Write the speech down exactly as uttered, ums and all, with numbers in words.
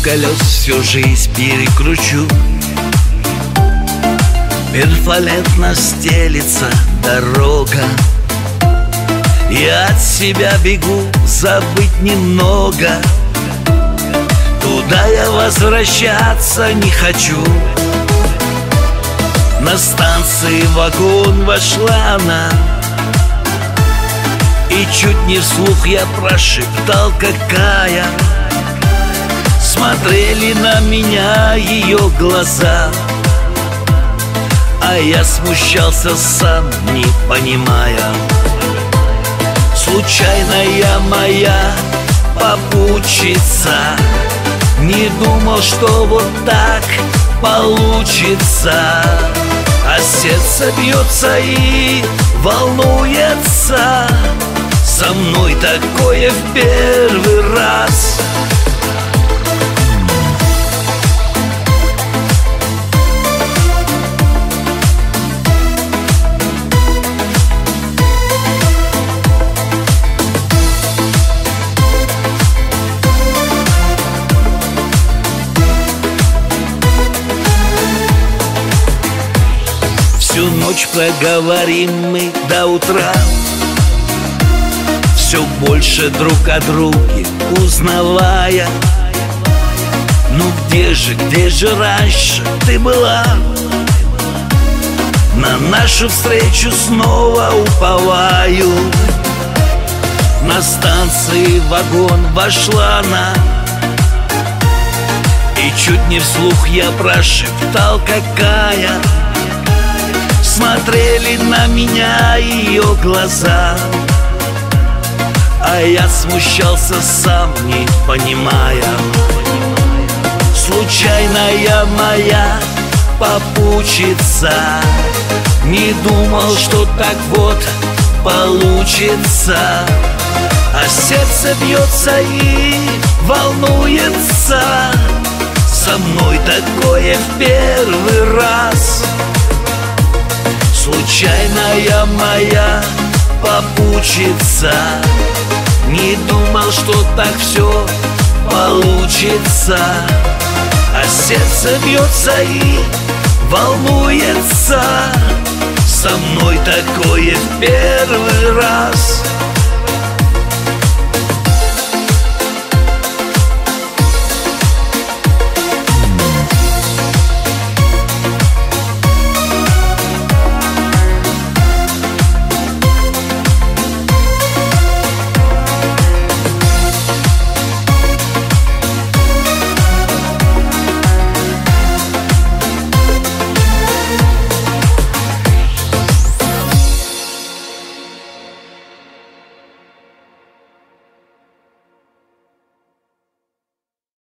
колес всю жизнь перекручу. Перфолентно стелится дорога, я от себя бегу, забыть немного. Туда я возвращаться не хочу. На станции в вагон вошла она, и чуть не вслух я прошептал, какая. Смотрели на меня ее глаза, а я смущался сам, не понимая. Случайная моя попутчица, не думал, что вот так получится. А сердце бьется и волнуется, со мной такое в первый раз. Всю ночь проговорим мы до утра, все больше друг о друге узнавая. Ну где же, где же раньше ты была? На нашу встречу снова уповаю. На станции в вагон вошла она, и чуть не вслух я прошептал, какая. Смотрели на меня ее глаза, а я смущался сам, не понимая. Случайная моя попутчица, не думал, что так вот получится. А сердце бьется и волнуется, со мной такое в первый раз. Случайная моя попутчица, не думал, что так все получится. А сердце бьется и волнуется, со мной такое в первый раз.